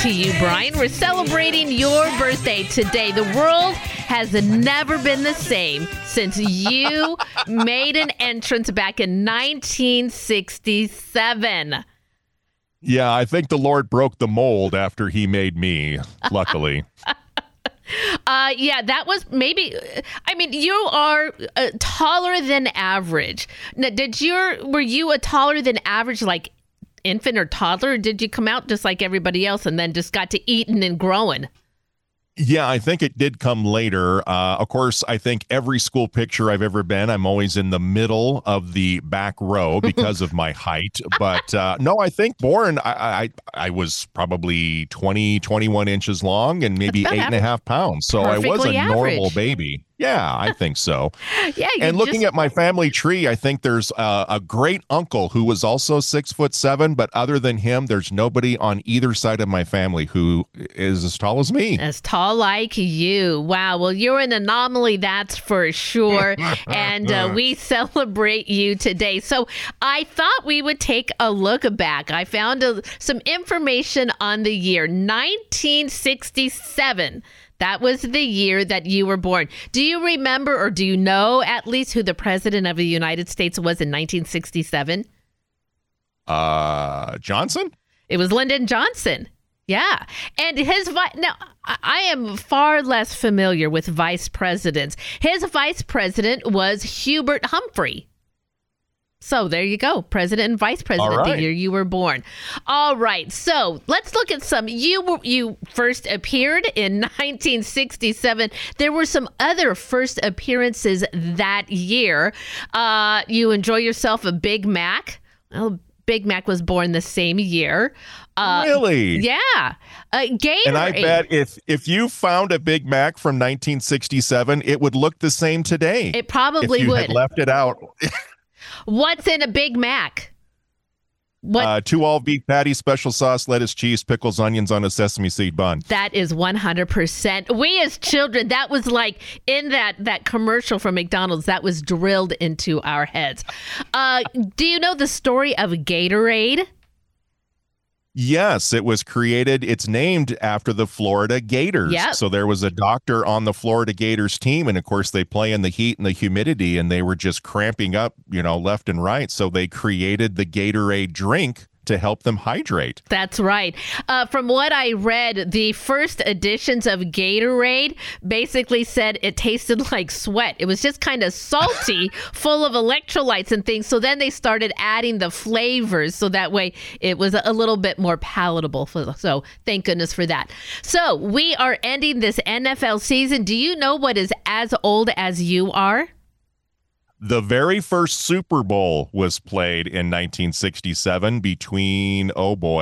to you, Brian. We're celebrating your birthday today. The world has never been the same since you made an entrance back in 1967. Yeah, I think the Lord broke the mold after he made me, luckily. Yeah, that was maybe, I mean, you are taller than average. Now, were you a taller than average, like, infant or toddler, or did you come out just like everybody else and then just got to eating and growing? Yeah, I think it did come later. Of course, I think every school picture I've ever been, I'm always in the middle of the back row because of my height. But no, I think born, I was probably 21 inches long and maybe 8.5 pounds. So I was a normal baby. Yeah, I think so. Yeah, and looking at my family tree, I think there's a great uncle who was also 6'7", but other than him, there's nobody on either side of my family who is as tall as me. As tall like you. Wow. Well, you're an anomaly, that's for sure. And we celebrate you today. So I thought we would take a look back. I found some information on the year 1967. That was the year that you were born. Do you remember, or do you know at least, who the president of the United States was in 1967? Johnson? It was Lyndon Johnson. Yeah. And now, I am far less familiar with vice presidents. His vice president was Hubert Humphrey. So there you go, president and vice president, the year you were born. All right, so let's look at some. You first appeared in 1967. There were some other first appearances that year. You enjoy yourself a Big Mac. Well, Big Mac was born the same year. Really? Yeah. Gatorade. And I bet if you found a Big Mac from 1967, it would look the same today. It probably if you would. Had left it out. What's in a Big Mac? What? 2 all-beef patties, special sauce, lettuce, cheese, pickles, onions on a sesame seed bun. That is 100%. We as children, that was like in that commercial from McDonald's, that was drilled into our heads. Do you know the story of Gatorade? Yes, it was created. It's named after the Florida Gators. Yep. So there was a doctor on the Florida Gators team. And of course, they play in the heat and the humidity, and they were just cramping up, left and right. So they created the Gatorade drink to help them hydrate. That's right. From what I read, the first editions of Gatorade basically said it tasted like sweat. It was just kind of salty, full of electrolytes and things. So then they started adding the flavors so that way it was a little bit more palatable. So thank goodness for that. So we are ending this NFL season. Do you know what is as old as you are? The very first Super Bowl was played in 1967 between,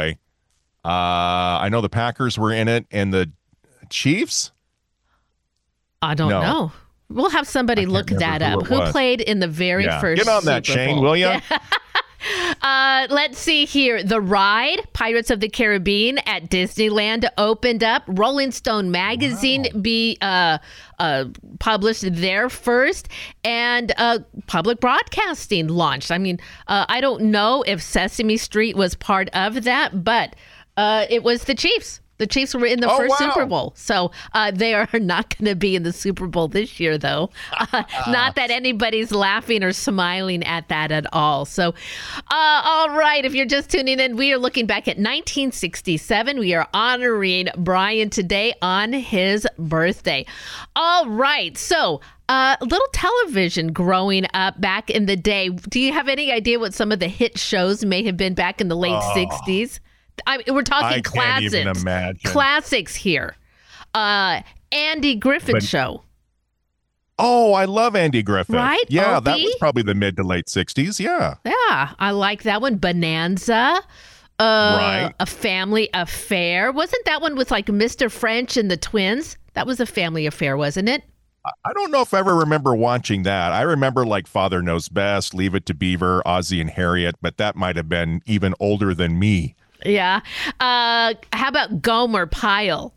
I know the Packers were in it, and the Chiefs? I don't know. We'll have somebody look that up. Who played in the very first Get on that, Super Shane, Bowl. will you? Let's see here. The ride, Pirates of the Caribbean at Disneyland, opened up. Rolling Stone magazine published there first, and public broadcasting launched. I mean, I don't know if Sesame Street was part of that, but it was the Chiefs. The Chiefs were in the first Super Bowl. So they are not going to be in the Super Bowl this year, though. Not that anybody's laughing or smiling at that at all. So, all right, if you're just tuning in, we are looking back at 1967. We are honoring Brian today on his birthday. All right, so little television growing up back in the day. Do you have any idea what some of the hit shows may have been back in the late 60s? We're talking classics. I can't even imagine. Classics here. Andy Griffith Show. Oh, I love Andy Griffith. Right? Yeah, Opie? that was probably the mid to late 60s. Yeah. Yeah, I like that one. Bonanza. Right. A Family Affair. Wasn't that one with like Mr. French and the twins? That was a family affair, wasn't it? I don't know if I ever remember watching that. I remember like Father Knows Best, Leave It to Beaver, Ozzie and Harriet, but that might have been even older than me. Yeah. How about Gomer Pyle?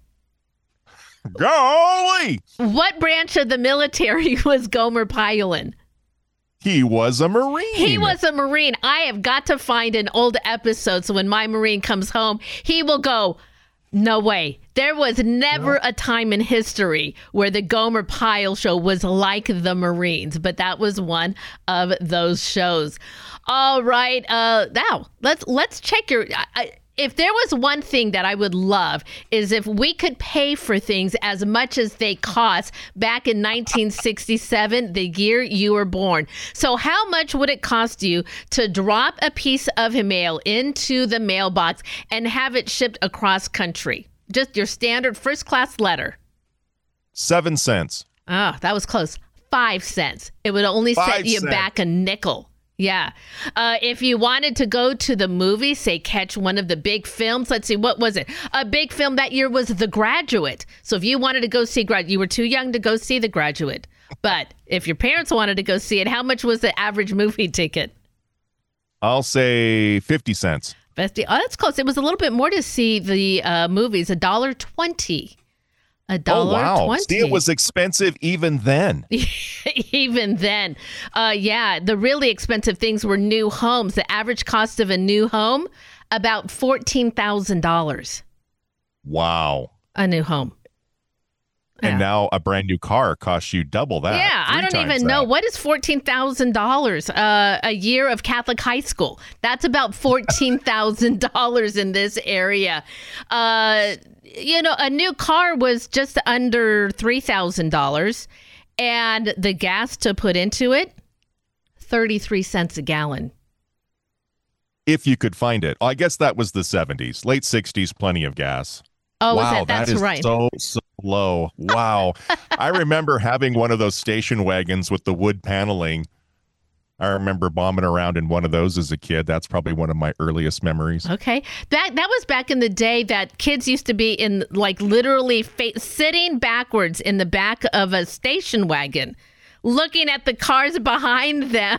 Golly! What branch of the military was Gomer Pyle in? He was a Marine. He was a Marine. I have got to find an old episode so when my Marine comes home, he will go, No way. There was never a time in history where the Gomer Pyle show was like the Marines, but that was one of those shows. All right. Now let's check your. If there was one thing that I would love is if we could pay for things as much as they cost back in 1967, the year you were born. So how much would it cost you to drop a piece of mail into the mailbox and have it shipped across country? Just your standard first class letter. 7 cents. Oh, that was close. 5 cents. It would only set you back a nickel. Yeah. If you wanted to go to the movie, say catch one of the big films, let's see, what was it? A big film that year was The Graduate. So if you wanted to go see you were too young to go see The Graduate. But if your parents wanted to go see it, how much was the average movie ticket? I'll say 50 cents. Oh, that's close. It was a little bit more to see the movies, $1.20. $1.20. Oh, wow. See, it was expensive even then. Even then. Yeah, the really expensive things were new homes. The average cost of a new home, about $14,000. Wow. A new home. And now a brand new car costs you double that. Yeah, I don't even know. What is $14,000 a year of Catholic high school? That's about $14,000 in this area. A new car was just under $3,000. And the gas to put into it, 33 cents a gallon. If you could find it. I guess that was the 70s. Late 60s, plenty of gas. Oh, wow, that's right. So low. Wow. I remember having one of those station wagons with the wood paneling. I remember bombing around in one of those as a kid. That's probably one of my earliest memories. Okay. That was back in the day that kids used to be in, like, literally sitting backwards in the back of a station wagon, looking at the cars behind them.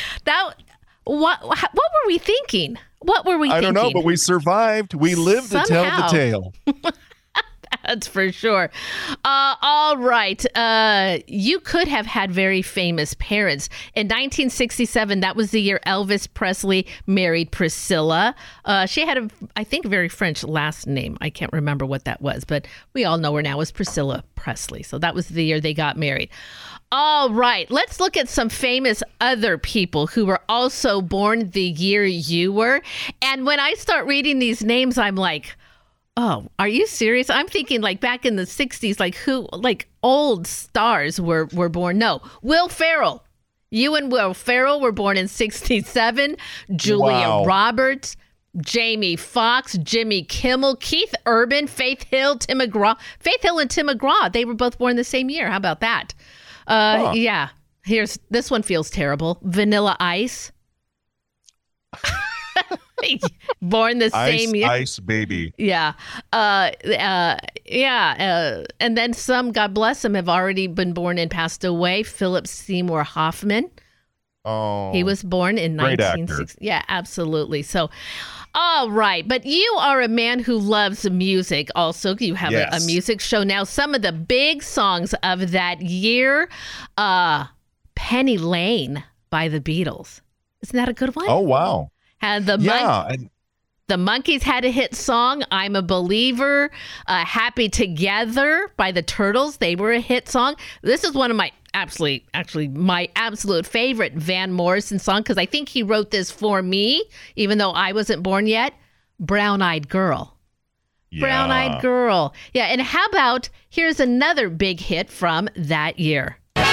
What were we thinking? What were we thinking? I don't know, but we survived. We lived to tell the tale. That's for sure. All right. You could have had very famous parents. In 1967, that was the year Elvis Presley married Priscilla. She had I think, a very French last name. I can't remember what that was, but we all know her now as Priscilla Presley. So that was the year they got married. All right. Let's look at some famous other people who were also born the year you were. And when I start reading these names, I'm like, oh, are you serious? I'm thinking like back in the 60s, like old stars were born. No, Will Ferrell. You and Will Ferrell were born in 67. Julia Roberts, Jamie Foxx, Jimmy Kimmel, Keith Urban, Faith Hill and Tim McGraw. They were both born the same year. How about that? Yeah. This one feels terrible. Vanilla Ice. Born the same year. Ice baby. Yeah. And then some, God bless them, have already been born and passed away. Philip Seymour Hoffman. Oh. He was born in 1960. Yeah, absolutely. So, all right. But you are a man who loves music also. You have a music show now. Some of the big songs of that year, Penny Lane by the Beatles. Isn't that a good one? Oh, wow. And the Monkees had a hit song, I'm a Believer. Happy Together by the Turtles. They were a hit song. This is one of my my absolute favorite Van Morrison song, because I think he wrote this for me, even though I wasn't born yet. Brown Eyed Girl. Yeah. Brown Eyed Girl. Yeah, and how about, here's another big hit from that year.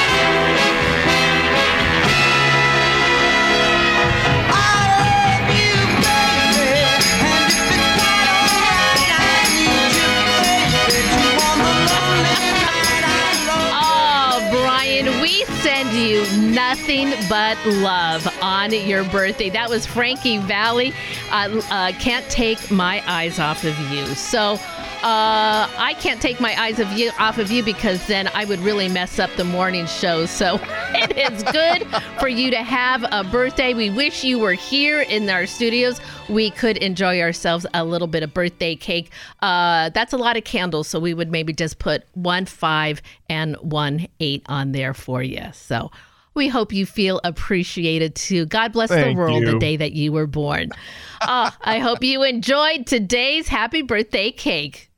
Send you nothing but love on your birthday. That was Frankie Valli. Can't take my eyes off of you. So I can't take my eyes off of you because then I would really mess up the morning show. So it is good for you to have a birthday. We wish you were here in our studios. We could enjoy ourselves a little bit of birthday cake. That's a lot of candles, so we would maybe just put 1 5 and 1 8 on there for you. So we hope you feel appreciated too. God bless the world the day that you were born. I hope you enjoyed today's happy birthday cake.